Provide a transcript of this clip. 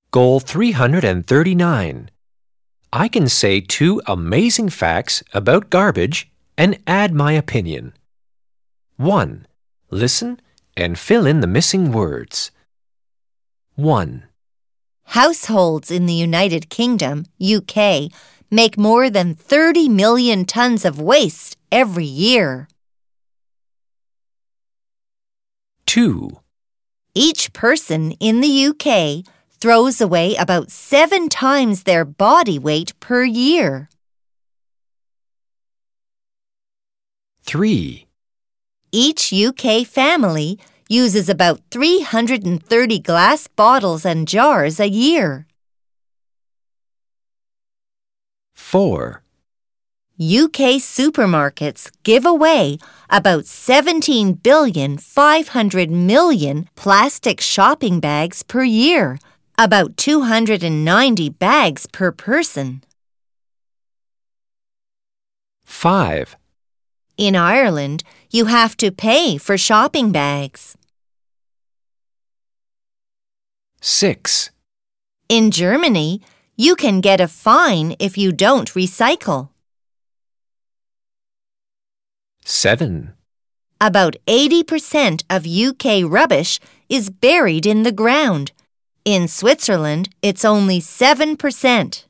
Goal 339. I can say 2 amazing facts about garbage and add my opinion. 1. Listen and fill in the missing words. 1. Households in the United Kingdom, UK, make more than 30 million tons of waste every year. 2. Each person in the UK throws away about 7 times their body weight per year. 3. Each UK family uses about 330 glass bottles and jars a year. 4. UK supermarkets give away about 17,500,000,000 plastic shopping bags per year, about 290 bags per person. 5. In Ireland, you have to pay for shopping bags. 6. In Germany, you can get a fine if you don't recycle. 7. About 80% of UK rubbish is buried in the ground. In Switzerland, it's only 7%.